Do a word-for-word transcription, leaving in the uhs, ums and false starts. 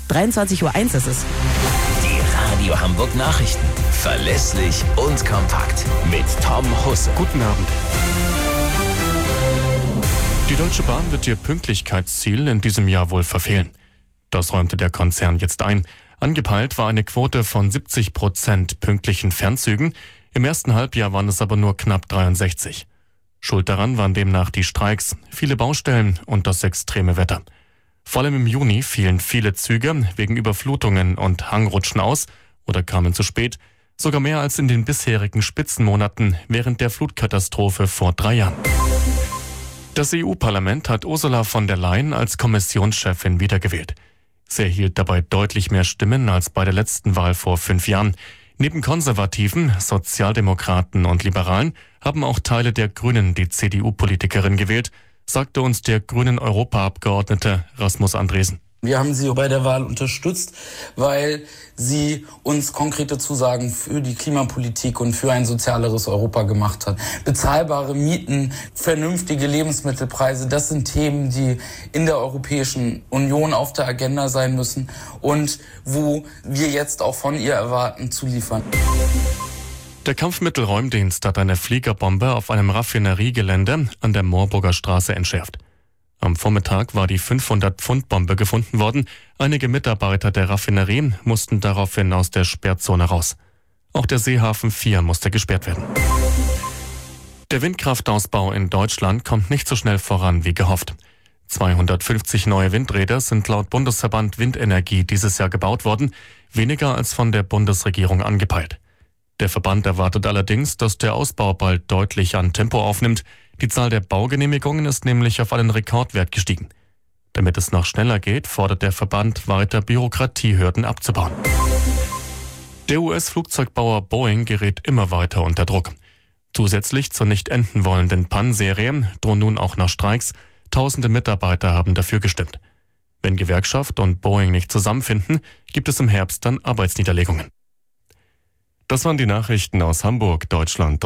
dreiundzwanzig Uhr eins ist es. Die Radio Hamburg Nachrichten. Verlässlich und kompakt. Mit Tom Husse. Guten Abend. Die Deutsche Bahn wird ihr Pünktlichkeitsziel in diesem Jahr wohl verfehlen. Das räumte der Konzern jetzt ein. Angepeilt war eine Quote von siebzig Prozent pünktlichen Fernzügen. Im ersten Halbjahr waren es aber nur knapp dreiundsechzig. Schuld daran waren demnach die Streiks, viele Baustellen und das extreme Wetter. Vor allem im Juni fielen viele Züge wegen Überflutungen und Hangrutschen aus oder kamen zu spät, sogar mehr als in den bisherigen Spitzenmonaten während der Flutkatastrophe vor drei Jahren. Das E U-Parlament hat Ursula von der Leyen als Kommissionschefin wiedergewählt. Sie erhielt dabei deutlich mehr Stimmen als bei der letzten Wahl vor fünf Jahren. Neben Konservativen, Sozialdemokraten und Liberalen haben auch Teile der Grünen die C D U-Politikerin gewählt, sagte uns der grünen Europaabgeordnete Rasmus Andresen. Wir haben sie bei der Wahl unterstützt, weil sie uns konkrete Zusagen für die Klimapolitik und für ein sozialeres Europa gemacht hat. Bezahlbare Mieten, vernünftige Lebensmittelpreise, das sind Themen, die in der Europäischen Union auf der Agenda sein müssen und wo wir jetzt auch von ihr erwarten, zu liefern. Der Kampfmittelräumdienst hat eine Fliegerbombe auf einem Raffineriegelände an der Moorburger Straße entschärft. Am Vormittag war die fünfhundert-Pfund-Bombe gefunden worden. Einige Mitarbeiter der Raffinerie mussten daraufhin aus der Sperrzone raus. Auch der Seehafen vier musste gesperrt werden. Der Windkraftausbau in Deutschland kommt nicht so schnell voran wie gehofft. zweihundertfünfzig neue Windräder sind laut Bundesverband Windenergie dieses Jahr gebaut worden, weniger als von der Bundesregierung angepeilt. Der Verband erwartet allerdings, dass der Ausbau bald deutlich an Tempo aufnimmt. Die Zahl der Baugenehmigungen ist nämlich auf einen Rekordwert gestiegen. Damit es noch schneller geht, fordert der Verband weiter Bürokratiehürden abzubauen. Der U S-Flugzeugbauer Boeing gerät immer weiter unter Druck. Zusätzlich zur nicht enden wollenden P A N-Serie drohen nun auch noch Streiks. Tausende Mitarbeiter haben dafür gestimmt. Wenn Gewerkschaft und Boeing nicht zusammenfinden, gibt es im Herbst dann Arbeitsniederlegungen. Das waren die Nachrichten aus Hamburg, Deutschland.